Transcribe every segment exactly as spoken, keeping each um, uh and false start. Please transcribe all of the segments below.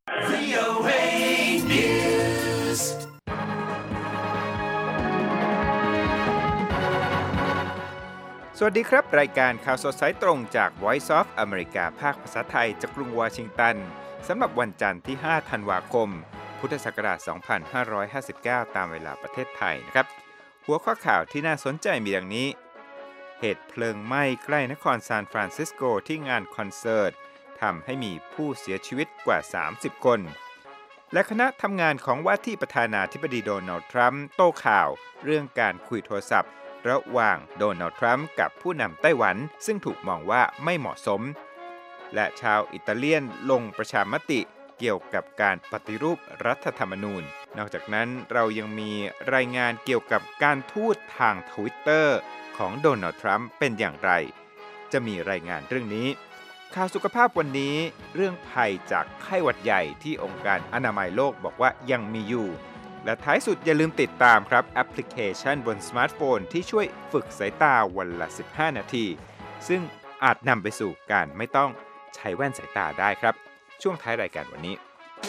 วี โอ เอ Newsสวัสดีครับรายการข่าวสดสายตรงจาก Voice of America ภาคภาษาไทยจากกรุงวอชิงตันสำหรับวันจันทร์ที่ห้าธันวาคมพุทธศักราชสองพันห้าร้อยห้าสิบเก้าตามเวลาประเทศไทยนะครับหัวข้อข่าวที่น่าสนใจมีดังนี้เหตุเพลิงไหม้ใกล้นครซานฟรานซิสโกที่งานคอนเสิร์ตทำให้มีผู้เสียชีวิตกว่าสามสิบคนและคณะทำงานของว่าที่ประธานาธิบดีโดนัลด์ทรัมป์โต้ข่าวเรื่องการคุยโทรศัพท์ระหว่างโดนัลด์ทรัมป์กับผู้นำไต้หวันซึ่งถูกมองว่าไม่เหมาะสมและชาวอิตาเลียนลงประชามติเกี่ยวกับการปฏิรูปรัฐธรรมนูญนอกจากนั้นเรายังมีรายงานเกี่ยวกับการทูตทาง Twitter ของโดนัลด์ทรัมป์เป็นอย่างไรจะมีรายงานเรื่องนี้ข่าวสุขภาพวันนี้เรื่องภัยจากไข้หวัดใหญ่ที่องค์การอนามัยโลกบอกว่ายังมีอยู่และท้ายสุดอย่าลืมติดตามครับแอปพลิเคชันบนสมาร์ทโฟนที่ช่วยฝึกสายตาวันละสิบห้านาทีซึ่งอาจนำไปสู่การไม่ต้องใช้แว่นสายตาได้ครับช่วงท้ายรายการวันนี้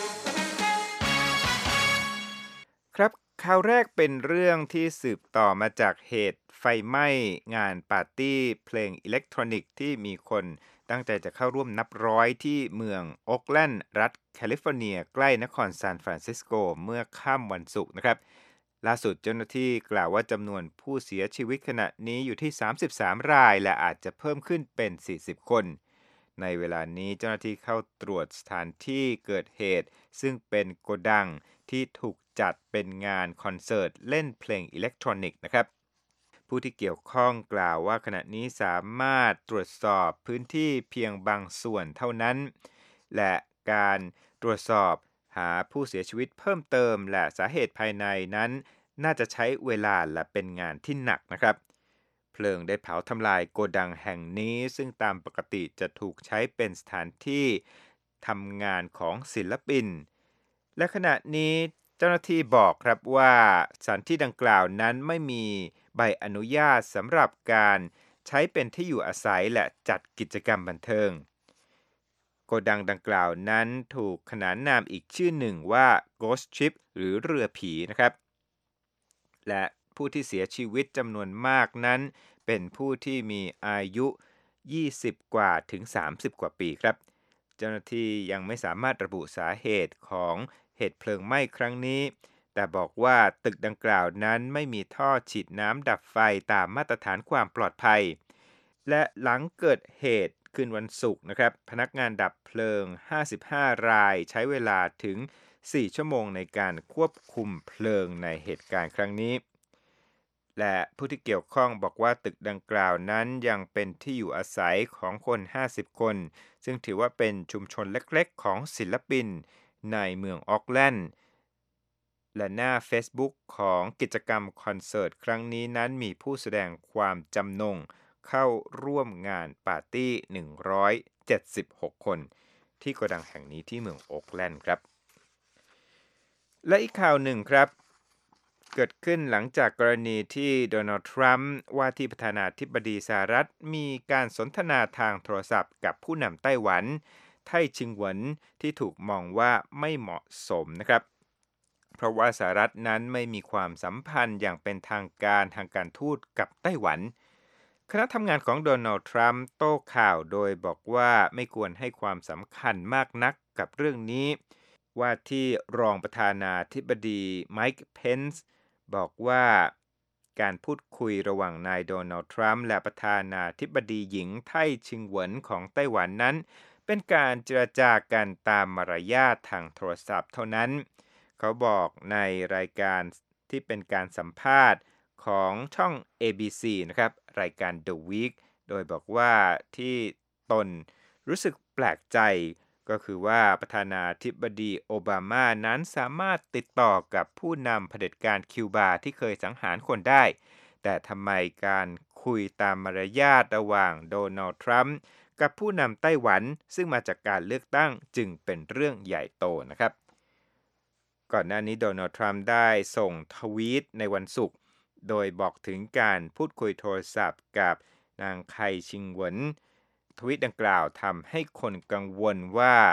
ครับข่าวแรกเป็นเรื่องที่สืบต่อมาจากเหตุไฟไหม้งานปาร์ตี้เพลงอิเล็กทรอนิกส์ที่มีคนตั้งใจจะเข้าร่วมนับร้อยที่เมืองโอ๊คแลนด์รัฐแคลิฟอร์เนียใกล้นครซานฟรานซิสโกเมื่อค่ำวันศุกร์นะครับล่าสุดเจ้าหน้าที่กล่าวว่าจำนวนผู้เสียชีวิตขณะนี้อยู่ที่สามสิบสามรายและอาจจะเพิ่มขึ้นเป็นสี่สิบคนในเวลานี้เจ้าหน้าที่เข้าตรวจสถานที่เกิดเหตุซึ่งเป็นโกดังที่ถูกจัดเป็นงานคอนเสิร์ตเล่นเพลงอิเล็กทรอนิกส์นะครับผู้ที่เกี่ยวข้องกล่าวว่าขณะนี้สามารถตรวจสอบพื้นที่เพียงบางส่วนเท่านั้นและการตรวจสอบหาผู้เสียชีวิตเพิ่มเติมและสาเหตุภายในนั้นน่าจะใช้เวลาและเป็นงานที่หนักนะครับเพลิงได้เผาทำลายโกดังแห่งนี้ซึ่งตามปกติจะถูกใช้เป็นสถานที่ทำงานของศิลปินและขณะนี้เจ้าหน้าที่บอกครับว่าสถานที่ดังกล่าวนั้นไม่มีใบอนุญาตสำหรับการใช้เป็นที่อยู่อาศัยและจัดกิจกรรมบันเทิงโกดังดังกล่าวนั้นถูกขนานนามอีกชื่อหนึ่งว่า Ghost Ship หรือเรือผีนะครับและผู้ที่เสียชีวิตจำนวนมากนั้นเป็นผู้ที่มีอายุยี่สิบกว่าถึงสามสิบกว่าปีครับเจ้าหน้าที่ยังไม่สามารถระบุสาเหตุของเหตุเพลิงไหม้ครั้งนี้แต่บอกว่าตึกดังกล่าวนั้นไม่มีท่อฉีดน้ำดับไฟตามมาตรฐานความปลอดภัยและหลังเกิดเหตุคืนวันศุกร์นะครับพนักงานดับเพลิงห้าสิบห้ารายใช้เวลาถึงสี่ชั่วโมงในการควบคุมเพลิงในเหตุการณ์ครั้งนี้และผู้ที่เกี่ยวข้องบอกว่าตึกดังกล่าวนั้นยังเป็นที่อยู่อาศัยของคนห้าสิบคนซึ่งถือว่าเป็นชุมชนเล็กๆของศิลปินในเมืองออคแลนด์และหน้า Facebook ของกิจกรรมคอนเสิร์ตครั้งนี้นั้นมีผู้แสดงความจำนงเข้าร่วมงานปาร์ตี้หนึ่งร้อยเจ็ดสิบหกคนที่โกดังแห่งนี้ที่เมืองโอ๊คแลนด์ครับและอีกข่าวหนึ่งครับเกิดขึ้นหลังจากกรณีที่โดนัลด์ทรัมป์ว่าที่ประธานาธิบดีสหรัฐมีการสนทนาทางโทรศัพท์กับผู้นำไต้หวันไท่ชิงเหวินที่ถูกมองว่าไม่เหมาะสมนะครับเพราะว่าสหรัฐนั้นไม่มีความสัมพันธ์อย่างเป็นทางการทางการทูตกับไต้หวันคณะทำงานของโดนัลด์ทรัมป์โต้ข่าวโดยบอกว่าไม่ควรให้ความสำคัญมากนักกับเรื่องนี้ว่าที่รองประธานาธิบดีไมค์เพนซ์บอกว่าการพูดคุยระหว่างนายโดนัลด์ทรัมป์และประธานาธิบดีหญิงไท่ชิงเหวินของไต้หวันนั้นเป็นการเจรจากันตามมารยาททางโทรศัพท์เท่านั้นเขาบอกในรายการที่เป็นการสัมภาษณ์ของช่อง เอ บี ซี นะครับรายการ The Week โดยบอกว่าที่ตนรู้สึกแปลกใจก็คือว่าประธานาธิบดีโอบามานั้นสามารถติดต่อกับผู้นำเผด็จการคิวบาที่เคยสังหารคนได้แต่ทำไมการคุยตามมารยาทระหว่างโดนัลด์ทรัมป์กับผู้นำไต้หวันซึ่งมาจากการเลือกตั้งจึงเป็นเรื่องใหญ่โตนะครับก่อนหน้านี้โดนัลด์ทรัมป์ได้ส่งทวีตในวันศุกร์โดยบอกถึงการพูดคุยโทรศัพท์กับนางไคชิงเหวินทวีตดังกล่าวทำให้คนกังวลว่า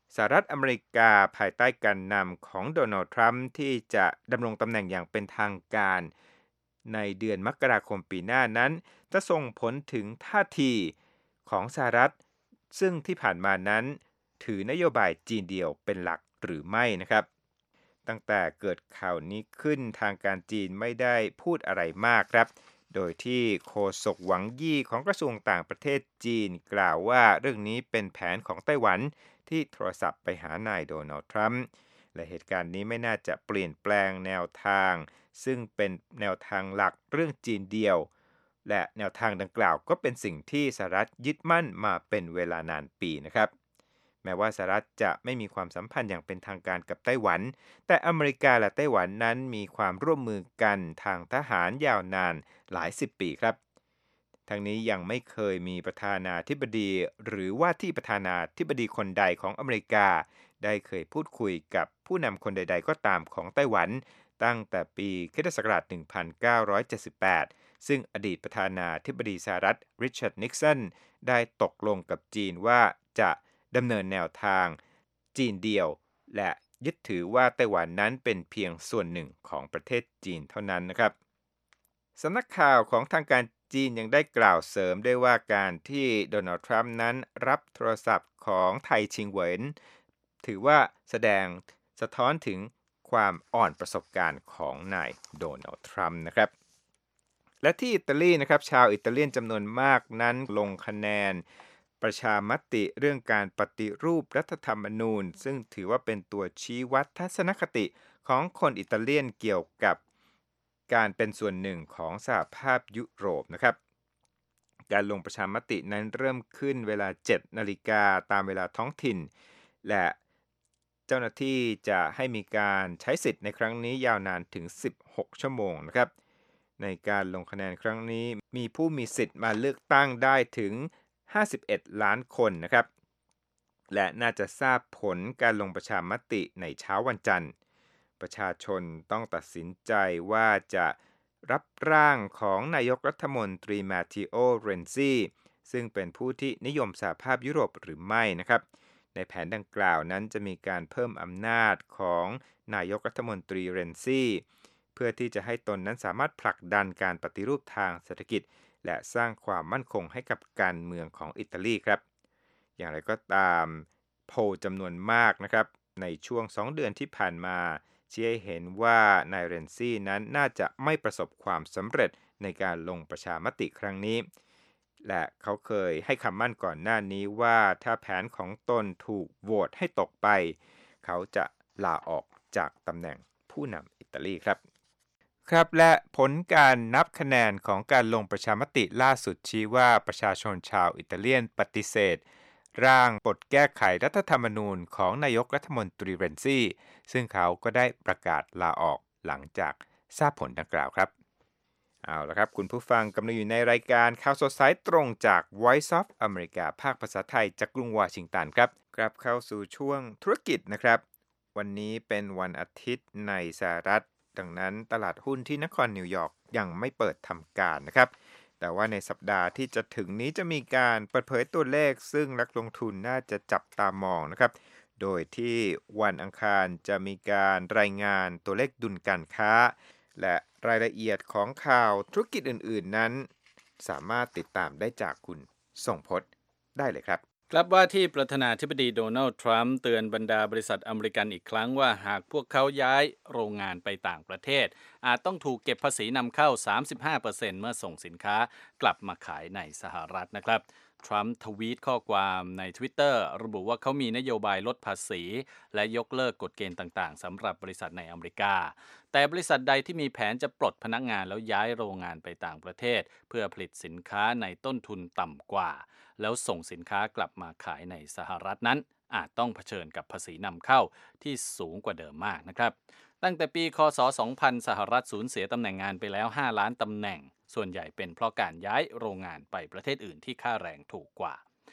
สหรัฐอเมริกาภายใต้การนำของโดนัลด์ทรัมป์ที่จะดำรงตำแหน่งอย่างเป็นทางการในเดือนมกราคมปีหน้านั้นจะส่งผลถึงท่าทีของสหรัฐซึ่งที่ผ่านมานั้นถือนโยบายจีนเดียวเป็นหลักหรือไม่นะครับตั้งแต่เกิดข่าวนี้ขึ้นทางการจีนไม่ได้พูดอะไรมากครับโดยที่โฆษกหวังยี่ของกระทรวงต่างประเทศจีนกล่าวว่าเรื่องนี้เป็นแผนของไต้หวันที่โทรศัพท์ไปหานายโดนัลด์ทรัมป์และเหตุการณ์นี้ไม่น่าจะเปลี่ยนแปลงแนวทางซึ่งเป็นแนวทางหลักเรื่องจีนเดียวและแนวทางดังกล่าวก็เป็นสิ่งที่สหรัฐยึดมั่นมาเป็นเวลานานปีนะครับแม้ว่าสหรัฐจะไม่มีความสัมพันธ์อย่างเป็นทางการกับไต้หวันแต่อเมริกาและไต้หวันนั้นมีความร่วมมือกันทางทหารยาวนานหลายสิบปีครับทั้งนี้ยังไม่เคยมีประธานาธิบดีหรือว่าที่ประธานาธิบดีคนใดของอเมริกาได้เคยพูดคุยกับผู้นำคนใดๆก็ตามของไต้หวันตั้งแต่ปีคริสตศักราชหนึ่งพันเก้าร้อยเจ็ดสิบแปดซึ่งอดีตประธานาธิบดีสหรัฐริชาร์ดนิกสันได้ตกลงกับจีนว่าจะดำเนินแนวทางจีนเดียวและยึดถือว่าไต้หวันนั้นเป็นเพียงส่วนหนึ่งของประเทศจีนเท่านั้นนะครับสำนักข่าวของทางการจีนยังได้กล่าวเสริมด้วยว่าการที่โดนัลด์ทรัมป์นั้นรับโทรศัพท์ของไทชิงเหวินถือว่าแสดงสะท้อนถึงความอ่อนประสบการณ์ของนายโดนัลด์ทรัมป์นะครับและที่อิตาลีนะครับชาวอิตาเลียนจำนวนมากนั้นลงคะแนนประชามติเรื่องการปฏิรูปรัฐธรรมนูญซึ่งถือว่าเป็นตัวชี้วัดทัศนคติของคนอิตาเลียนเกี่ยวกับการเป็นส่วนหนึ่งของสหภาพยุโรปนะครับการลงประชามตินั้นเริ่มขึ้นเวลา เจ็ดนาฬิกาตามเวลาท้องถิ่นและเจ้าหน้าที่จะให้มีการใช้สิทธิ์ในครั้งนี้ยาวนานถึงสิบหกชั่วโมงนะครับในการลงคะแนนครั้งนี้มีผู้มีสิทธิ์มาเลือกตั้งได้ถึงห้าสิบเอ็ดล้านคนนะครับและน่าจะทราบผลการลงประชามติในเช้าวันจันทร์ประชาชนต้องตัดสินใจว่าจะรับร่างของนายกรัฐมนตรีมาติโอ เรนซีซึ่งเป็นผู้ที่นิยมสหภาพยุโรปหรือไม่นะครับในแผนดังกล่าวนั้นจะมีการเพิ่มอำนาจของนายกรัฐมนตรีเรนซีเพื่อที่จะให้ตนนั้นสามารถผลักดันการปฏิรูปทางเศรษฐกิจและสร้างความมั่นคงให้กับการเมืองของอิตาลีครับอย่างไรก็ตามโพลจำนวนมากนะครับในช่วงสองเดือนที่ผ่านมาชี้ให้เห็นว่านายเรนซี่นั้นน่าจะไม่ประสบความสำเร็จในการลงประชามติครั้งนี้และเขาเคยให้คำมั่นก่อนหน้านี้ว่าถ้าแผนของตนถูกโหวตให้ตกไปเขาจะลาออกจากตำแหน่งผู้นำอิตาลีครับครับและผลการนับคะแนนของการลงประชามติล่าสุดชี้ว่าประชาชนชาวอิตาเลียนปฏิเสธร่างบทแก้ไขรัฐธรรมนูญของนายกรัฐมนตรีเรนซี่ซึ่งเขาก็ได้ประกาศลาออกหลังจากทราบผลดังกล่าวครับเอาละครับคุณผู้ฟังกำลังอยู่ในรายการข่าวสดสายตรงจาก Voice of America ภาคภาษาไทยจากกรุงวอชิงตันครับกลับเข้าสู่ช่วงธุรกิจนะครับวันนี้เป็นวันอาทิตย์ในสหรัฐดังนั้นตลาดหุ้นที่นครนิวยอร์กยังไม่เปิดทำการนะครับแต่ว่าในสัปดาห์ที่จะถึงนี้จะมีการเปิดเผยตัวเลขซึ่งนักลงทุนน่าจะจับตามองนะครับโดยที่วันอังคารจะมีการรายงานตัวเลขดุลการค้าและรายละเอียดของข่าวธุรกิจอื่นๆนั้นสามารถติดตามได้จากคุณส่งพจน์ได้เลยครับครับว่าที่ประธานาธิบดีโดนัลด์ทรัมป์เตือนบรรดาบริษัทอเมริกันอีกครั้งว่าหากพวกเขาย้ายโรงงานไปต่างประเทศอาจต้องถูกเก็บภาษีนำเข้า สามสิบห้าเปอร์เซ็นต์ เมื่อส่งสินค้ากลับมาขายในสหรัฐนะครับทรัมป์ทวีตข้อความใน Twitter ระบุว่าเขามีนโยบายลดภาษีและยกเลิกกฎเกณฑ์ต่างๆสำหรับบริษัทในอเมริกาแต่บริษัทใดที่มีแผนจะปลดพนักงานแล้วย้ายโรงงานไปต่างประเทศเพื่อผลิตสินค้าในต้นทุนต่ำกว่าแล้วส่งสินค้ากลับมาขายในสหรัฐนั้นอาจต้องเผชิญกับภาษีนำเข้าที่สูงกว่าเดิมมากนะครับตั้งแต่ปีคศสองพันสหรัฐสูญเสียตำแหน่งงานไปแล้วห้าล้านตำแหน่งส่วนใหญ่เป็นเพราะการย้ายโรงงานไปประเทศอื่นที่ค่าแรงถูกกว่า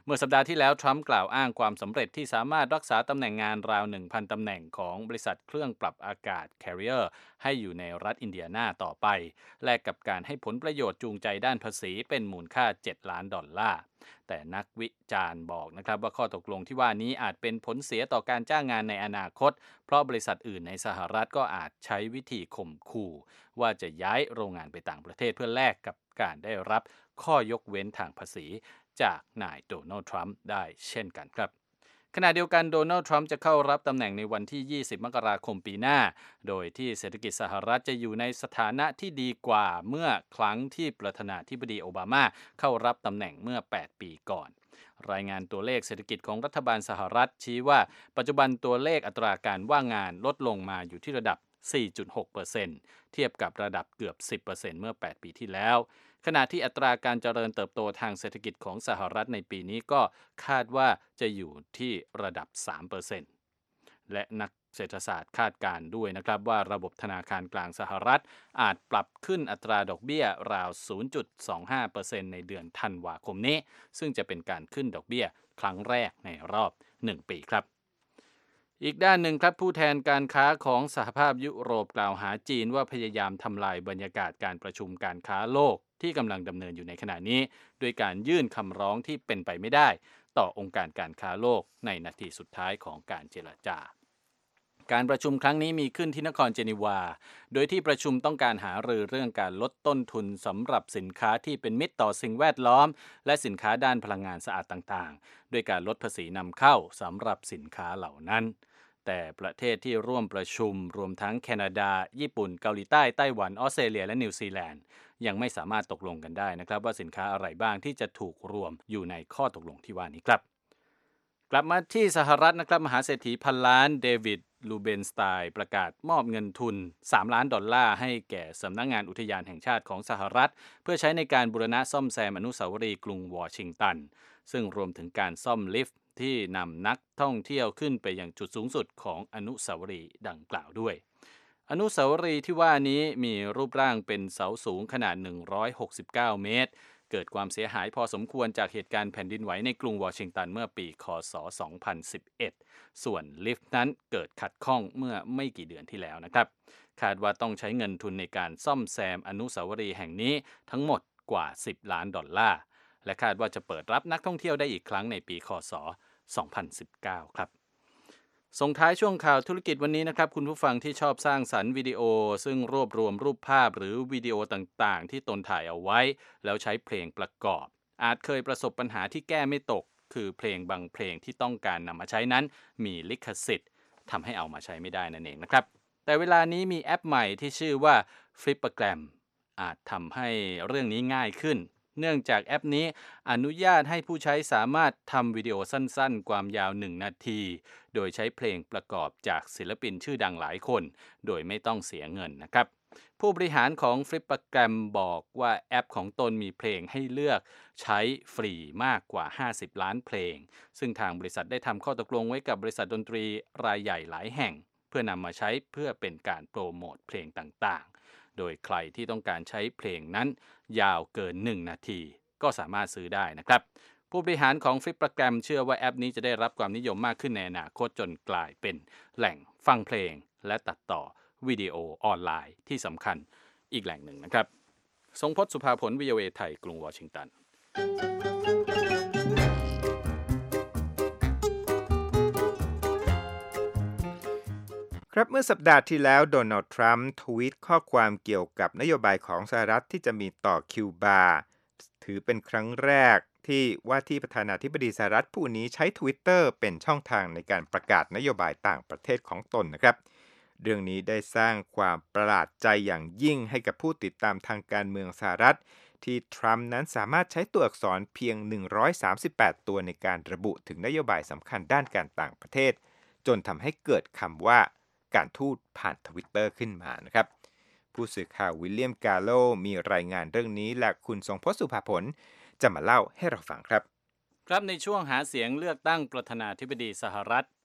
มื่อสัปดาห์ที่แล้วทรัมป์กล่าวอ้างความสำเร็จที่สามารถรักษาตำแหน่งงานราว หนึ่งพัน ตำแหน่งของบริษัทเครื่องปรับอากาศ Carrier ให้อยู่ในรัฐอินเดียนาต่อไปแลกกับการให้ผลประโยชน์จูงใจด้านภาษีเป็นมูลค่าเจ็ดล้านดอลลาร์แต่นักวิจารณ์บอกนะครับว่าข้อตกลงที่ว่านี้อาจเป็นผลเสียต่อการจ้างงานในอนาคตเพราะบริษัทอื่นในสหรัฐก็อาจใช้วิธีข่มขู่ว่าจะย้ายโรงงานไปต่างประเทศเพื่อแลกกับการได้รับข้อยกเว้นทางภาษีจากนายโดนัลด์ทรัมป์ได้เช่นกันครับขณะเดียวกันโดนัลด์ทรัมป์จะเข้ารับตำแหน่งในวันที่ยี่สิบมกราคมปีหน้าโดยที่เศรษฐกิจสหรัฐจะอยู่ในสถานะที่ดีกว่าเมื่อครั้งที่ประธานาธิบดีโอบามาเข้ารับตำแหน่งเมื่อแปดปีก่อนรายงานตัวเลขเศรษฐกิจของรัฐบาลสหรัฐชี้ว่าปัจจุบันตัวเลขอัตราการว่างงานลดลงมาอยู่ที่ระดับ สี่จุดหกเปอร์เซ็นต์ เทียบกับระดับเกือบ สิบเปอร์เซ็นต์ เมื่อแปดปีที่แล้วขณะที่อัตราการเจริญเติบโตทางเศรษฐกิจของสหรัฐในปีนี้ก็คาดว่าจะอยู่ที่ระดับ สามเปอร์เซ็นต์ และนักเศรษฐศาสตร์คาดการณ์ด้วยนะครับว่าระบบธนาคารกลางสหรัฐอาจปรับขึ้นอัตราดอกเบี้ยราว ศูนย์จุดสองห้าเปอร์เซ็นต์ ในเดือนธันวาคมนี้ซึ่งจะเป็นการขึ้นดอกเบี้ยครั้งแรกในรอบหนึ่งปีครับอีกด้านหนึ่งครับผู้แทนการค้าของสหภาพยุโรปกล่าวหาจีนว่าพยายามทำลายบรรยากาศการประชุมการค้าโลกที่กำลังดำเนินอยู่ในขณะนี้ด้วยการยื่นคำร้องที่เป็นไปไม่ได้ต่อองค์การการค้าโลกในนาทีสุดท้ายของการเจรจาการประชุมครั้งนี้มีขึ้นที่นครเจนีวาโดยที่ประชุมต้องการหารือเรื่องการลดต้นทุนสำหรับสินค้าที่เป็นมิตรต่อสิ่งแวดล้อมและสินค้าด้านพลังงานสะอาดต่างๆด้วยการลดภาษีนำเข้าสำหรับสินค้าเหล่านั้นแต่ประเทศที่ร่วมประชุมรวมทั้งแคนาดาญี่ปุ่นเกาหลีใต้ไต้หวันออสเตรเลียและนิวซีแลนด์ยังไม่สามารถตกลงกันได้นะครับว่าสินค้าอะไรบ้างที่จะถูกรวมอยู่ในข้อตกลงที่ว่านี้ครับกลับมาที่สหรัฐนะครับมหาเศรษฐีพันล้านเดวิดลูเบนสไตน์ประกาศมอบเงินทุนสามล้านดอลลาร์ให้แก่สำนักงานอุทยานแห่งชาติของสหรัฐเพื่อใช้ในการบูรณะซ่อมแซมอนุสาวรีย์กรุงวอชิงตันซึ่งรวมถึงการซ่อมลิฟต์ที่นำนักท่องเที่ยวขึ้นไปยังจุดสูงสุดของอนุสาวรีย์ดังกล่าวด้วยอนุสาวรีย์ที่ว่านี้มีรูปร่างเป็นเสาสูงขนาดหนึ่งร้อยหกสิบเก้าเมตรเกิดความเสียหายพอสมควรจากเหตุการณ์แผ่นดินไหวในกรุงวอชิงตันเมื่อปีค.ศ. สองพันสิบเอ็ดส่วนลิฟต์นั้นเกิดขัดข้องเมื่อไม่กี่เดือนที่แล้วนะครับคาดว่าต้องใช้เงินทุนในการซ่อมแซมอนุสาวรีย์แห่งนี้ทั้งหมดกว่าสิบล้านดอลลาร์และคาดว่าจะเปิดรับนักท่องเที่ยวได้อีกครั้งในปีค.ศ. สองพันสิบเก้าครับส่งท้ายช่วงข่าวธุรกิจวันนี้นะครับคุณผู้ฟังที่ชอบสร้างสรรค์วิดีโอซึ่งรวบรวมรูปภาพหรือวิดีโอต่างๆที่ตนถ่ายเอาไว้แล้วใช้เพลงประกอบอาจเคยประสบปัญหาที่แก้ไม่ตกคือเพลงบางเพลงที่ต้องการนำมาใช้นั้นมีลิขสิทธิ์ทำให้เอามาใช้ไม่ได้นั่นเองนะครับแต่เวลานี้มีแอปใหม่ที่ชื่อว่า Flipagram อาจทำให้เรื่องนี้ง่ายขึ้นเนื่องจากแอปนี้อนุญาตให้ผู้ใช้สามารถทำวิดีโอสั้นๆความยาวหนึ่งนาทีโดยใช้เพลงประกอบจากศิลปินชื่อดังหลายคนโดยไม่ต้องเสียเงินนะครับผู้บริหารของ Flipagram บอกว่าแอปของตนมีเพลงให้เลือกใช้ฟรีมากกว่าห้าสิบล้านเพลงซึ่งทางบริษัทได้ทำข้อตกลงไว้กับบริษัทดนตรีรายใหญ่หลายแห่งเพื่อนำมาใช้เพื่อเป็นการโปรโมทเพลงต่างๆโดยใครที่ต้องการใช้เพลงนั้นยาวเกินหนึ่งนาทีก็สามารถซื้อได้นะครับผู้บริหารของ Flipagram เชื่อว่าแอปนี้จะได้รับความนิยมมากขึ้นในอนาคตจนกลายเป็นแหล่งฟังเพลงและตัดต่อวิดีโอออนไลน์ที่สำคัญอีกแหล่งหนึ่งนะครับทรงพจน์สุภาผล วี โอ เอ ไทยกรุงวอชิงตันครับเมื่อสัปดาห์ที่แล้วโดนัลด์ทรัมป์ทวีตข้อความเกี่ยวกับนโยบายของสหรัฐที่จะมีต่อคิวบาถือเป็นครั้งแรกที่ว่าที่ประธานาธิบดีสหรัฐผู้นี้ใช้ Twitter เป็นช่องทางในการประกาศนโยบายต่างประเทศของตนนะครับเรื่องนี้ได้สร้างความประหลาดใจอย่างยิ่งให้กับผู้ติดตามทางการเมืองสหรัฐที่ทรัมป์นั้นสามารถใช้ตัวอักษรเพียงหนึ่งร้อยสามสิบแปดตัวในการระบุถึงนโยบายสำคัญด้านการต่างประเทศจนทำให้เกิดคำว่าการทูตผ่าน Twitter ขึ้นมานะครับผู้สื่อข่าววิลเลียมกาโลมีรายงานเรื่องนี้และคุณทรงพจน์สุภาผลจะมาเล่าให้เราฟังครับครับในช่วงหาเสียงเลือกตั้งประธานาธิบดีสหรัฐ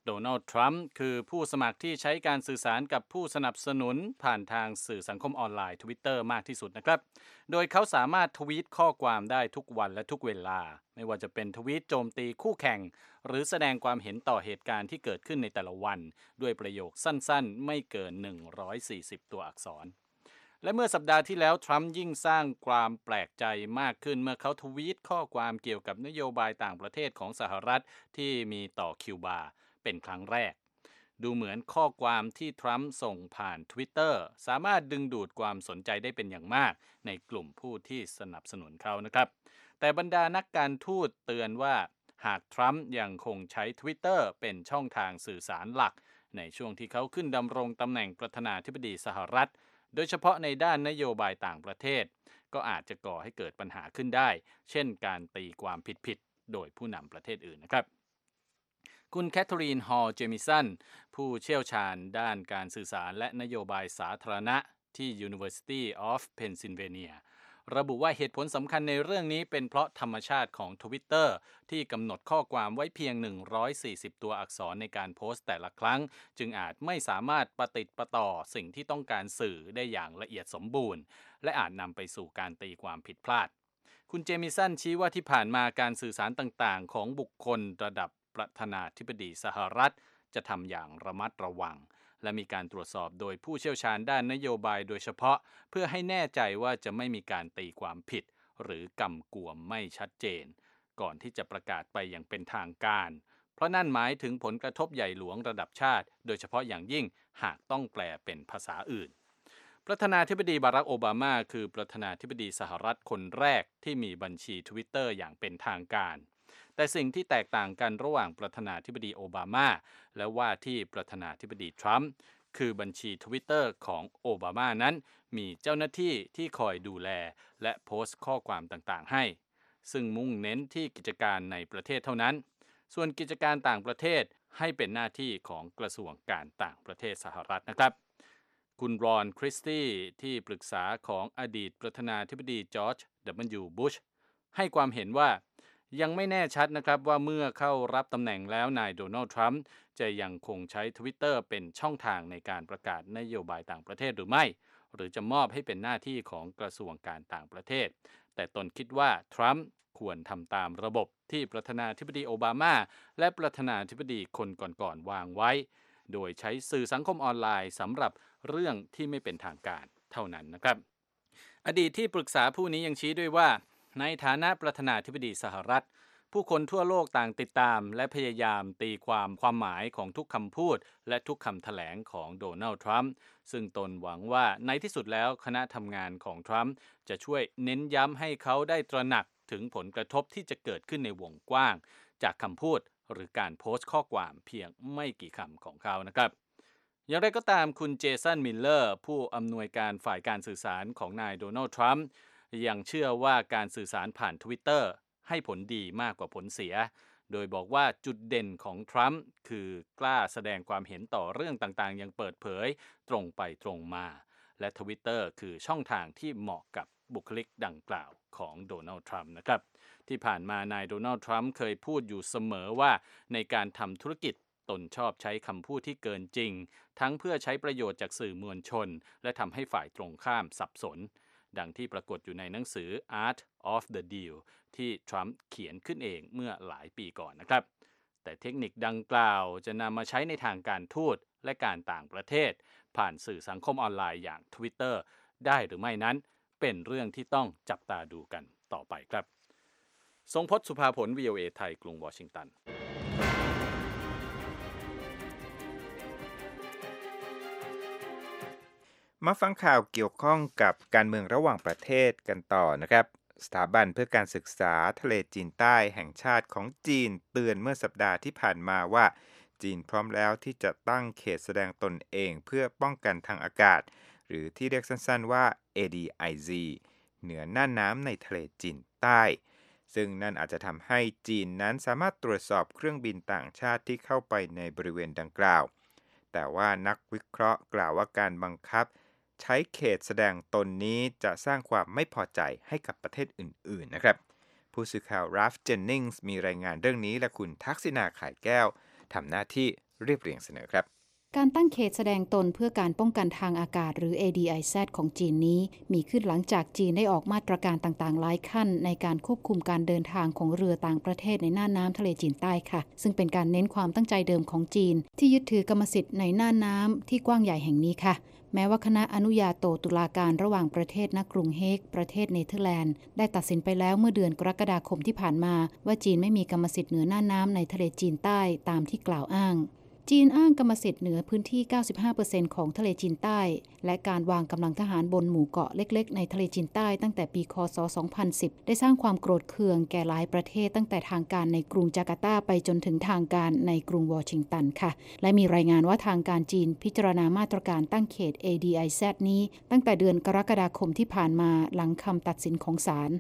โดนัลด์ทรัมป์คือผู้สมัครที่ใช้การสื่อสารกับผู้สนับสนุนผ่านทางสื่อสังคมออนไลน์ Twitter มากที่สุดนะครับโดยเขาสามารถทวีตข้อความได้ทุกวันและทุกเวลาไม่ว่าจะเป็นทวีตโจมตีคู่แข่งหรือแสดงความเห็นต่อเหตุการณ์ที่เกิดขึ้นในแต่ละวันด้วยประโยคสั้นๆไม่เกินหนึ่งร้อยสี่สิบตัวอักษรและเมื่อสัปดาห์ที่แล้วทรัมป์ยิ่งสร้างความแปลกใจมากขึ้นเมื่อเขาทวีตข้อความเกี่ยวกับนโยบายต่างประเทศของสหรัฐที่มีต่อคิวบาเป็นครั้งแรกดูเหมือนข้อความที่ทรัมป์ส่งผ่าน Twitter สามารถดึงดูดความสนใจได้เป็นอย่างมากในกลุ่มผู้ที่สนับสนุนเขานะครับแต่บรรดานักการทูตเตือนว่าหากทรัมป์ยังคงใช้ Twitter เป็นช่องทางสื่อสารหลักในช่วงที่เขาขึ้นดำรงตำแหน่งประธานาธิบดีสหรัฐโดยเฉพาะในด้านนโยบายต่างประเทศก็อาจจะก่อให้เกิดปัญหาขึ้นได้เช่นการตีความผิดๆโดยผู้นำประเทศอื่นนะครับคุณแคทเธอรีน ฮอลล์ เจมิสันผู้เชี่ยวชาญด้านการสื่อสารและนโยบายสาธารณะที่ University of Pennsylvania ระบุว่าเหตุผลสำคัญในเรื่องนี้เป็นเพราะธรรมชาติของ Twitter ที่กำหนดข้อความไว้เพียงหนึ่งร้อยสี่สิบตัวอักษรในการโพสต์แต่ละครั้งจึงอาจไม่สามารถประติดประต่อสิ่งที่ต้องการสื่อได้อย่างละเอียดสมบูรณ์และอาจนำไปสู่การตีความผิดพลาดคุณเจมิสันชี้ว่าที่ผ่านมาการสื่อสารต่างๆของบุคคลระดับประธานาธิบดีสหรัฐจะทำอย่างระมัดระวังและมีการตรวจสอบโดยผู้เชี่ยวชาญด้านนโยบายโดยเฉพาะเพื่อให้แน่ใจว่าจะไม่มีการตีความผิดหรือกำกวมไม่ชัดเจนก่อนที่จะประกาศไปอย่างเป็นทางการเพราะนั่นหมายถึงผลกระทบใหญ่หลวงระดับชาติโดยเฉพาะอย่างยิ่งหากต้องแปลเป็นภาษาอื่นประธานาธิบดีบารักโอบามาคือประธานาธิบดีสหรัฐคนแรกที่มีบัญชี Twitter อย่างเป็นทางการแต่สิ่งที่แตกต่างกันระหว่างประธานาธิบดีโอบามาและว่าที่ประธานาธิบดีทรัมป์คือบัญชี Twitter ของโอบามานั้นมีเจ้าหน้าที่ที่คอยดูแลและโพสต์ข้อความต่างๆให้ซึ่งมุ่งเน้นที่กิจการในประเทศเท่านั้นส่วนกิจการต่างประเทศให้เป็นหน้าที่ของกระทรวงการต่างประเทศสหรัฐนะครับคุณรอนคริสตี้ที่ปรึกษาของอดีตประธานาธิบดีจอร์จ ดับเบิลยู บุชให้ความเห็นว่ายังไม่แน่ชัดนะครับว่าเมื่อเข้ารับตำแหน่งแล้วนายโดนัลด์ทรัมป์จะยังคงใช้ Twitter เป็นช่องทางในการประกาศนโยบายต่างประเทศหรือไม่หรือจะมอบให้เป็นหน้าที่ของกระทรวงการต่างประเทศแต่ตนคิดว่าทรัมป์ควรทำตามระบบที่ประธานาธิบดีโอบามาและประธานาธิบดีคนก่อนๆวางไว้โดยใช้สื่อสังคมออนไลน์สำหรับเรื่องที่ไม่เป็นทางการเท่านั้นนะครับอดีตที่ปรึกษาผู้นี้ยังชี้ด้วยว่าในฐานะประธานาธิบดีสหรัฐผู้คนทั่วโลกต่างติดตามและพยายามตีความความหมายของทุกคำพูดและทุกคำแถลงของโดนัลด์ทรัมป์ซึ่งตนหวังว่าในที่สุดแล้วคณะทำงานของทรัมป์จะช่วยเน้นย้ำให้เขาได้ตระหนักถึงผลกระทบที่จะเกิดขึ้นในวงกว้างจากคำพูดหรือการโพสต์ข้อความเพียงไม่กี่คำของเขานะครับอย่างไรก็ตามคุณเจสันมิลเลอร์ผู้อำนวยการฝ่ายการสื่อสารของนายโดนัลด์ทรัมป์ยังเชื่อว่าการสื่อสารผ่าน Twitter ให้ผลดีมากกว่าผลเสียโดยบอกว่าจุดเด่นของทรัมป์คือกล้าแสดงความเห็นต่อเรื่องต่างๆอย่างเปิดเผยตรงไปตรงมาและ Twitter คือช่องทางที่เหมาะกับบุคลิกดังกล่าวของโดนัลด์ทรัมป์นะครับที่ผ่านมานายโดนัลด์ทรัมป์เคยพูดอยู่เสมอว่าในการทำธุรกิจตนชอบใช้คำพูดที่เกินจริงทั้งเพื่อใช้ประโยชน์จากสื่อมวลชนและทำให้ฝ่ายตรงข้ามสับสนดังที่ปรากฏอยู่ในหนังสือ Art of the Deal ที่ทรัมป์เขียนขึ้นเองเมื่อหลายปีก่อนนะครับแต่เทคนิคดังกล่าวจะนำมาใช้ในทางการทูตและการต่างประเทศผ่านสื่อสังคมออนไลน์อย่าง Twitter ได้หรือไม่นั้นเป็นเรื่องที่ต้องจับตาดูกันต่อไปครับทรงพจน์สุภาผล วี โอ เอ ไทยกรุงวอชิงตันมาฟังข่าวเกี่ยวข้องกับการเมืองระหว่างประเทศกันต่อนะครับสถาบันเพื่อการศึกษาทะเลจีนใต้แห่งชาติของจีนเตือนเมื่อสัปดาห์ที่ผ่านมาว่าจีนพร้อมแล้วที่จะตั้งเขตแสดงตนเองเพื่อป้องกันทางอากาศหรือที่เรียกสั้นๆว่า เอ ดี ไอ ซี เหนือน่านน้ำในทะเลจีนใต้ซึ่งนั่นอาจจะทำให้จีนนั้นสามารถตรวจสอบเครื่องบินต่างชาติที่เข้าไปในบริเวณดังกล่าวแต่ว่านักวิเคราะห์กล่าวว่าการบังคับใช้เขตแสดงตนนี้จะสร้างความไม่พอใจให้กับประเทศอื่นๆนะครับผู้สื่อข่าวราฟเจนนิงส์มีรายงานเรื่องนี้และคุณทักษิณา ข่ายแก้วทำหน้าที่เรียบเรียงเสนอครับการตั้งเขตแสดงตนเพื่อการป้องกันทางอากาศหรือ เอ ดี ไอ แซด ของจีนนี้มีขึ้นหลังจากจีนได้ออกมาตรการต่างๆหลายขั้นในการควบคุมการเดินทางของเรือต่างประเทศในน่านน้ำทะเลจีนใต้ค่ะซึ่งเป็นการเน้นความตั้งใจเดิมของจีนที่ยึดถือกรรมสิทธิ์ในน่านน้ำที่กว้างใหญ่แห่งนี้ค่ะแม้ว่าคณะอนุญาโตตุลาการระหว่างประเทศณกรุงเฮกประเทศเนเธอร์แลนด์ได้ตัดสินไปแล้วเมื่อเดือนกรกฎาคมที่ผ่านมาว่าจีนไม่มีกรรมสิทธิ์เหนือน่านน้ำในทะเลจีนใต้ตามที่กล่าวอ้างจีนอ้างกรรมสิทธิ์เหนือพื้นที่ เก้าสิบห้าเปอร์เซ็นต์ ของทะเลจีนใต้และการวางกำลังทหารบนหมู่เกาะเล็กๆในทะเลจีนใต้ตั้งแต่ปีค.ศ. สองพันสิบได้สร้างความโกรธเคืองแก่หลายประเทศตั้งแต่ทางการในกรุงจาการ์ตาไปจนถึงทางการในกรุงวอชิงตันค่ะและมีรายงานว่าทางการจีนพิจารณามาตรการตั้งเขต เอ ดี ไอ แซด นี้ตั้งแต่เดือนกรกฎาคมที่ผ่านมาหลังคำตัดสินของศาล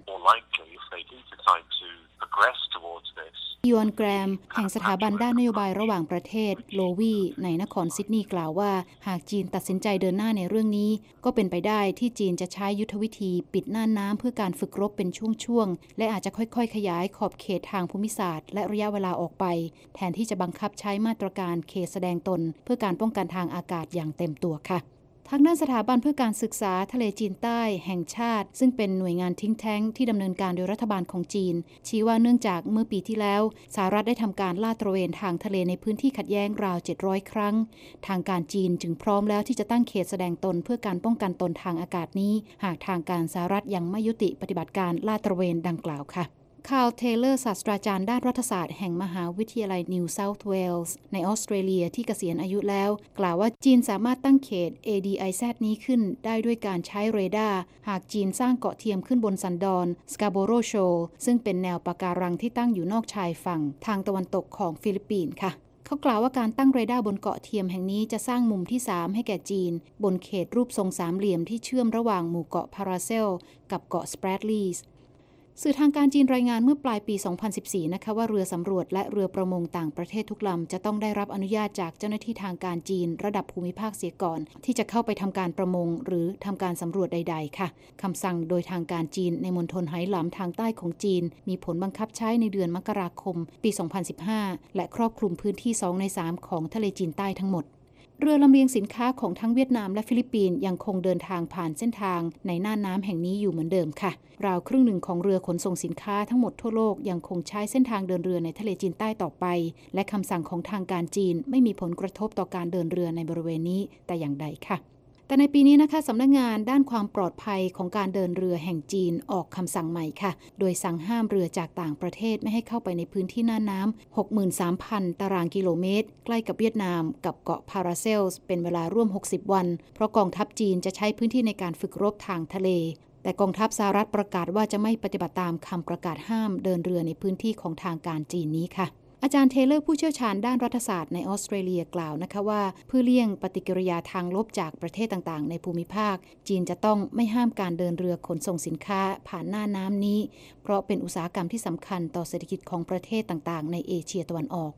ยอนแกรมแห่งสถาบันด้านนโยบายระหว่างประเทศโลวีในนครซิดนีย์กล่าวว่าหากจีนตัดสินใจเดินหน้าในเรื่องนี้ก็เป็นไปได้ที่จีนจะใช้ยุทธวิธีปิดน่านน้ำเพื่อการฝึกรบเป็นช่วงๆและอาจจะค่อยๆขยายขอบเขตทางภูมิศาสตร์และระยะเวลาออกไปแทนที่จะบังคับใช้มาตรการเขตแสดงตนเพื่อการป้องกันทางอากาศอย่างเต็มตัวค่ะทางด้านสถาบันเพื่อการศึกษาทะเลจีนใต้แห่งชาติซึ่งเป็นหน่วยงานทิ้งแท้งที่ดำเนินการโดยรัฐบาลของจีนชี้ว่าเนื่องจากเมื่อปีที่แล้วสหรัฐได้ทำการลาดตระเวนทางทะเลในพื้นที่ขัดแย้งราวเจ็ดร้อยครั้งทางการจีนจึงพร้อมแล้วที่จะตั้งเขตแสดงตนเพื่อการป้องกันตนทางอากาศนี้หากทางการสหรัฐยังไม่ยุติปฏิบัติการลาดตระเวนดังกล่าวค่ะคาร์ล เทย์เลอร์ศาสตราจารย์ด้านรัฐศาสตร์แห่งมหาวิทยาลัยนิวเซาท์เวลส์ในออสเตรเลียที่เกษียณอายุแล้วกล่าวว่าจีนสามารถตั้งเขต เอ ดี ไอ แซด นี้ขึ้นได้ด้วยการใช้เรดาร์หากจีนสร้างเกาะเทียมขึ้นบนสันดอนสกาโบโรโชซึ่งเป็นแนวปะการังที่ตั้งอยู่นอกชายฝั่งทางตะวันตกของฟิลิปปินส์ค่ะเขากล่าวว่าการตั้งเรดาร์บนเกาะเทียมแห่งนี้จะสร้างมุมที่สามให้แก่จีนบนเขตรูปทรงสามเหลี่ยมที่เชื่อมระหว่างหมู่เกาะพาราเซลกับเกาะสเปรดลีสสื่อทางการจีนรายงานเมื่อปลายปี สองพันสิบสี่ นะคะว่าเรือสำรวจและเรือประมงต่างประเทศทุกลำจะต้องได้รับอนุญาตจากเจ้าหน้าที่ทางการจีนระดับภูมิภาคเสียก่อนที่จะเข้าไปทำการประมงหรือทำการสำรวจใดๆค่ะคำสั่งโดยทางการจีนในมณฑลไหหลำทางใต้ของจีนมีผลบังคับใช้ในเดือนมกราคมปี สองพันสิบห้า และครอบคลุมพื้นที่สองในสามของทะเลจีนใต้ทั้งหมดเรือลำเลียงสินค้าของทั้งเวียดนามและฟิลิปปินส์ยังคงเดินทางผ่านเส้นทางในน่านน้ำแห่งนี้อยู่เหมือนเดิมค่ะราวครึ่งหนึ่งของเรือขนส่งสินค้าทั้งหมดทั่วโลกยังคงใช้เส้นทางเดินเรือในทะเลจีนใต้ต่อไปและคำสั่งของทางการจีนไม่มีผลกระทบต่อการเดินเรือในบริเวณนี้แต่อย่างใดค่ะแต่ในปีนี้นะคะสำนักงานด้านความปลอดภัยของการเดินเรือแห่งจีนออกคำสั่งใหม่ค่ะโดยสั่งห้ามเรือจากต่างประเทศไม่ให้เข้าไปในพื้นที่น่านน้ำ หกหมื่นสามพัน ตารางกิโลเมตรใกล้กับเวียดนามกับเกาะพาราเซลส์เป็นเวลาร่วมหกสิบวันเพราะกองทัพจีนจะใช้พื้นที่ในการฝึกรบทางทะเลแต่กองทัพสหรัฐประกาศว่าจะไม่ปฏิบัติตามคำประกาศห้ามเดินเรือในพื้นที่ของทางการจีนนี้ค่ะอาจารย์เทเลอร์ผู้เชี่ยวชาญด้านรัฐศาสตร์ในออสเตรเลียกล่าวนะคะว่าเพื่อเลี่ยงปฏิกิริยาทางลบจากประเทศต่างๆในภูมิภาคจีนจะต้องไม่ห้ามการเดินเรือขนส่งสินค้าผ่านหน้าน้ำนี้เพราะเป็นอุตสาหกรรมที่สำคัญต่อเศรษฐกิจของประเทศต่างๆในเอเชียตะวันออก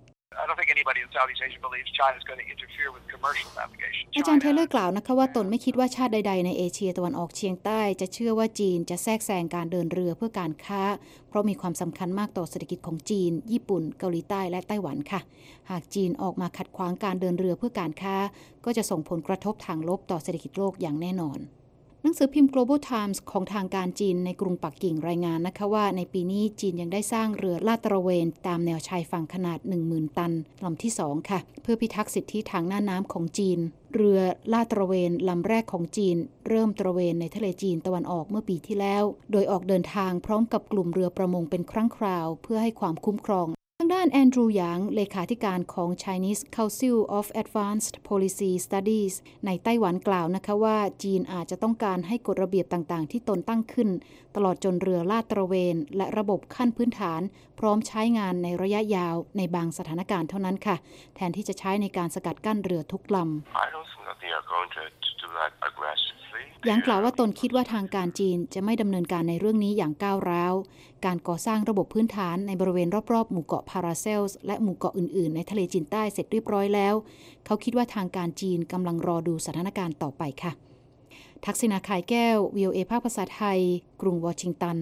อาจารย์เทเลอร์กล่าวนะคะว่าตนไม่คิดว่าชาติใดๆในเอเชียตะวันออกเฉียงใต้จะเชื่อว่าจีนจะแทรกแซงการเดินเรือเพื่อการค้าเพราะมีความสำคัญมากต่อเศรษฐกิจของจีนญี่ปุ่นเกาหลีใต้และไต้หวันค่ะหากจีนออกมาขัดขวางการเดินเรือเพื่อการค้าก็จะส่งผลกระทบทางลบต่อเศรษฐกิจโลกอย่างแน่นอนหนังสือพิมพ์ Global Times ของทางการจีนในกรุงปักกิ่งรายงานนะคะว่าในปีนี้จีนยังได้สร้างเรือลาดตระเวนตามแนวชายฝั่งขนาด หนึ่งหมื่น ตันลำที่สองค่ะเพื่อพิทักษ์สิทธิทางหน้าน้ำของจีนเรือลาดตระเวนลำแรกของจีนเริ่มตระเวนในทะเลจีนตะวันออกเมื่อปีที่แล้วโดยออกเดินทางพร้อมกับกลุ่มเรือประมงเป็นครั้งคราวเพื่อให้ความคุ้มครองทางด้านแอนดรูว์หยางเลขาธิการของ Chinese Council of Advanced Policy Studies ในไต้หวันกล่าวนะคะว่าจีนอาจจะต้องการให้กฎระเบียบต่างๆที่ตนตั้งขึ้นตลอดจนเรือลาดตระเวนและระบบขั้นพื้นฐานพร้อมใช้งานในระยะยาวในบางสถานการณ์เท่านั้นค่ะแทนที่จะใช้ในการสกัดกั้นเรือทุกลำหยางกล่าวว่าตนคิดว่าทางการจีนจะไม่ดำเนินการในเรื่องนี้อย่างก้าวร้าวการก่อสร้างระบบพื้นฐานในบริเวณรอบๆหมู่เกาะพาราเซลส์และหมู่เกาะอื่นๆในทะเลจีนใต้เสร็จเรียบร้อยแล้วเขาคิดว่าทางการจีนกำลังรอดูสถานการณ์ต่อไปค่ะทักษิณา ข่ายแก้ว วี โอ เอ ภาคภาษาไทยกรุงวอชิงตัน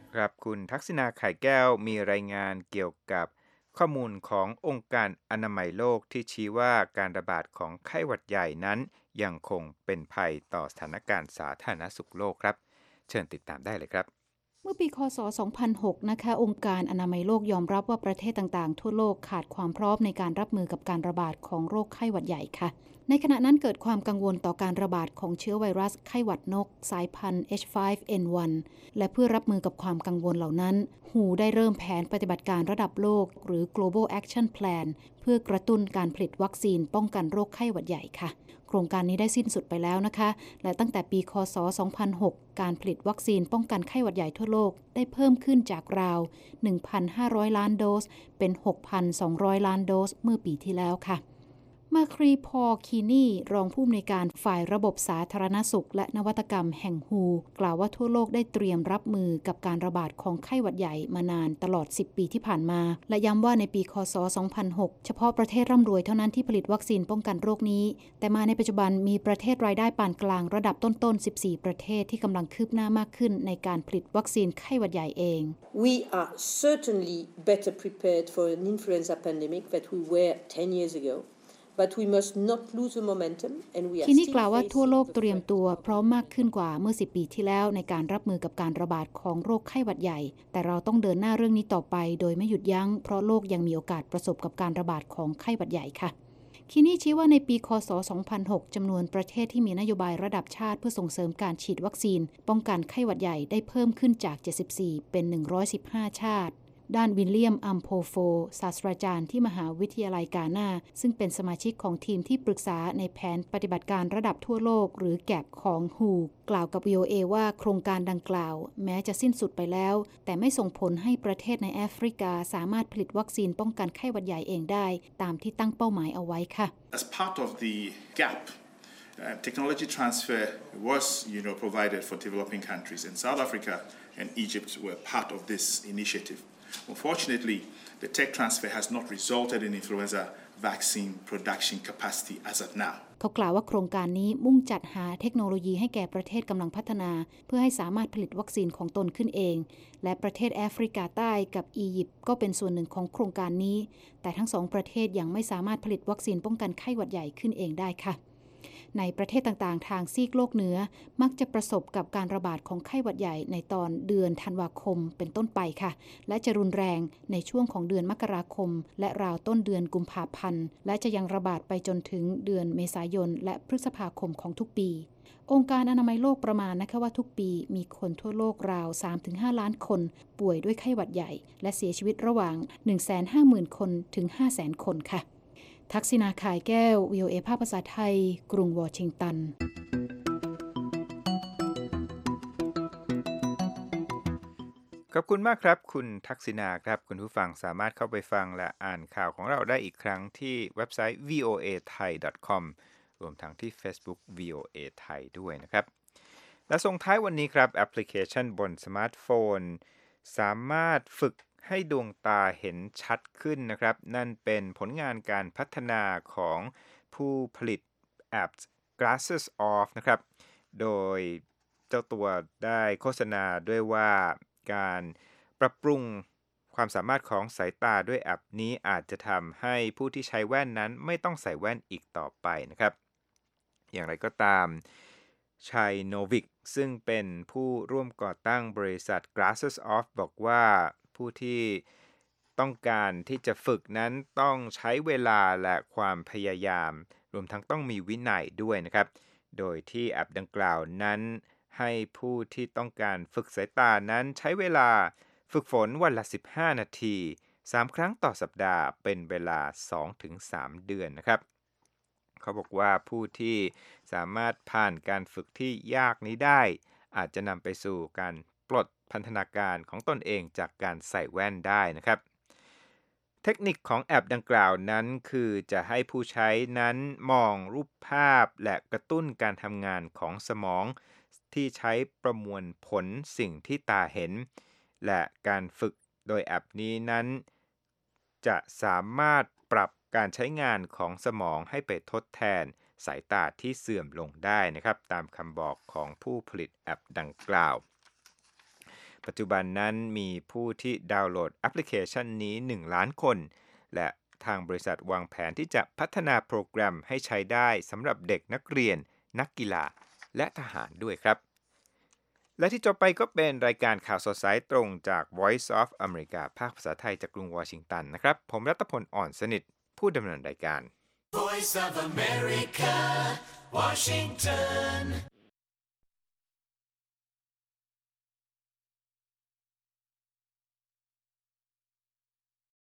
ครับคุณทักษิณาไข่แก้วมีรายงานเกี่ยวกับข้อมูลขององค์การอนามัยโลกที่ชี้ว่าการระบาดของไข้หวัดใหญ่นั้นยังคงเป็นภัยต่อสถานการณ์สาธารณสุขโลกครับเชิญติดตามได้เลยครับเมื่อปีคศ สองพันหก นะคะองค์การอนามัยโลกยอมรับว่าประเทศต่างๆทั่วโลกขาดความพร้อมในการรับมือกับการระบาดของโรคไข้หวัดใหญ่ค่ะในขณะนั้นเกิดความกังวลต่อการระบาดของเชื้อไวรัสไข้หวัดนกสายพันธุ์ เอช ไฟว์ เอ็น วัน และเพื่อรับมือกับความกังวลเหล่านั้น ดับเบิลยู เอช โอ ได้เริ่มแผนปฏิบัติการระดับโลกหรือ Global Action Plan เพื่อกระตุ้นการผลิตวัคซีนป้องกันโรคไข้หวัดใหญ่ค่ะโครงการนี้ได้สิ้นสุดไปแล้วนะคะและตั้งแต่ปีคศ สองพันหก การผลิตวัคซีนป้องกันไข้หวัดใหญ่ทั่วโลกได้เพิ่มขึ้นจากราว หนึ่งพันห้าร้อย ล้านโดสเป็น หกพันสองร้อย ล้านโดสเมื่อปีที่แล้วค่ะมาครีพอลคีนีรองผู้อำนวยการฝ่ายระบบสาธารณสุขและนวัตกรรมแห่ง ดับเบิลยู เอช โอ กล่าวว่าทั่วโลกได้เตรียมรับมือกับการระบาดของไข้หวัดใหญ่มานานตลอดสิบปีที่ผ่านมาและย้ำว่าในปีคศ สองพันหก เฉพาะประเทศร่ำรวยเท่านั้นที่ผลิตวัคซีนป้องกันโรคนี้แต่มาในปัจจุบันมีประเทศรายได้ปานกลางระดับต้นๆสิบสี่ประเทศที่กำลังคืบหน้ามากขึ้นในการผลิตวัคซีนไข้หวัดใหญ่เอง We are certainly better prepared for an influenza pandemic than we were ten years ago.But we must not lose the momentum and we are ทีนี้ still กล่าวว่าทั่วโลก facing เต the รียม threat. ตัวพร้อมมากขึ้นกว่าเมื่อสิบปีที่แล้วในการรับมือกับการระบาดของโรคไข้หวัดใหญ่แต่เราต้องเดินหน้าเรื่องนี้ต่อไปโดยไม่หยุดยั้งเพราะโลกยังมีโอกาสประสบกับการระบาดของไข้หวัดใหญ่ค่ะคีนี่ชี้ว่าในปีคศ สองพันหก จำนวนประเทศที่มีนโยบายระดับชาติเพื่อส่งเสริมการฉีดวัคซีนป้องกันไข้หวัดใหญ่ได้เพิ่มขึ้นจากเจ็ดสิบสี่เป็นหนึ่งร้อยสิบห้าชาติด้านวิลเลียมอัมโพโฟศาสตราจารย์ที่มหาวิทยาลัยกานาซึ่งเป็นสมาชิกของทีมที่ปรึกษาในแผนปฏิบัติการระดับทั่วโลกหรือแกปของ ดับเบิลยู เอช โอ กล่าวกับ วี โอ เอ ว่าโครงการดังกล่าวแม้จะสิ้นสุดไปแล้วแต่ไม่ส่งผลให้ประเทศในแอฟริกาสามารถผลิตวัคซีนป้องกันไข้หวัดใหญ่เองได้ตามที่ตั้งเป้าหมายเอาไว้ค่ะ As part of the gap Uh, technology transfer was, you know, provided for developing countries, and South Africa and Egypt were part of this initiative. Unfortunately, the tech transfer has not resulted in influenza vaccine production capacity as of now. เขากล่าวว่าโครงการนี้มุ่งจัดหาเทคโนโลยีให้แก่ประเทศกำลังพัฒนาเพื่อให้สามารถผลิตวัคซีนของตนขึ้นเองและประเทศแอฟริกาใต้กับอียิปต์ก็เป็นส่วนหนึ่งของโครงการนี้แต่ทั้งสองประเทศยังไม่สามารถผลิตวัคซีนป้องกันไข้หวัดใหญ่ขึ้นเองได้ค่ะในประเทศต่างๆทางซีกโลกเหนือมักจะประสบกับการระบาดของไข้หวัดใหญ่ในตอนเดือนธันวาคมเป็นต้นไปค่ะและจะรุนแรงในช่วงของเดือนมกราคมและราวต้นเดือนกุมภาพันธ์และจะยังระบาดไปจนถึงเดือนเมษายนและพฤษภาคมของทุกปีองค์การอนามัยโลกประมาณนะคะว่าทุกปีมีคนทั่วโลกราว สามถึงห้า ล้านคนป่วยด้วยไข้หวัดใหญ่และเสียชีวิตระหว่าง หนึ่งแสนห้าหมื่น คนถึง ห้าแสน คนค่ะทักษิณาข่ายแก้ว วี โอ เอ ภาคภาษาไทยกรุงวอชิงตันขอบคุณมากครับคุณทักษิณาครับคุณผู้ฟังสามารถเข้าไปฟังและอ่านข่าวของเราได้อีกครั้งที่เว็บไซต์ วี โอ เอ ไทย ดอท คอม รวมทั้งที่ Facebook วี โอ เอ ไทยด้วยนะครับและส่งท้ายวันนี้ครับแอปพลิเคชันบนสมาร์ทโฟนสามารถฝึกให้ดวงตาเห็นชัดขึ้นนะครับนั่นเป็นผลงานการพัฒนาของผู้ผลิตแอป Glasses Off นะครับโดยเจ้าตัวได้โฆษณาด้วยว่าการปรับปรุงความสามารถของสายตาด้วยแอปนี้อาจจะทำให้ผู้ที่ใช้แว่นนั้นไม่ต้องใส่แว่นอีกต่อไปนะครับอย่างไรก็ตามชัยโนวิกซึ่งเป็นผู้ร่วมก่อตั้งบริษัท Glasses Off บอกว่าผู้ที่ต้องการที่จะฝึกนั้นต้องใช้เวลาและความพยายามรวมทั้งต้องมีวินัยด้วยนะครับโดยที่แอปดังกล่าวนั้นให้ผู้ที่ต้องการฝึกสายตานั้นใช้เวลาฝึกฝนวันละสิบห้านาทีสามครั้งต่อสัปดาห์เป็นเวลา สองถึงสาม เดือนนะครับเขาบอกว่าผู้ที่สามารถผ่านการฝึกที่ยากนี้ได้อาจจะนำไปสู่การปลดพันธนาการของตนเองจากการใส่แว่นได้นะครับเทคนิคของแอปดังกล่าวนั้นคือจะให้ผู้ใช้นั้นมองรูปภาพและกระตุ้นการทำงานของสมองที่ใช้ประมวลผลสิ่งที่ตาเห็นและการฝึกโดยแอปนี้นั้นจะสามารถปรับการใช้งานของสมองให้ไปทดแทนสายตาที่เสื่อมลงได้นะครับตามคำบอกของผู้ผลิตแอปดังกล่าวปัจจุบันนั้นมีผู้ที่ดาวน์โหลดแอปพลิเคชันนี้หนึ่งล้านคนและทางบริษัทวางแผนที่จะพัฒนาโปรแกรมให้ใช้ได้สำหรับเด็กนักเรียนนักกีฬาและทหารด้วยครับและที่จบไปก็เป็นรายการข่าวสดสายตรงจาก Voice of America ภาคภาษาไทยจากกรุงวอชิงตันนะครับผมรัตพลอ่อนสนิทผู้ดำเนินรายการ Voice of America Washington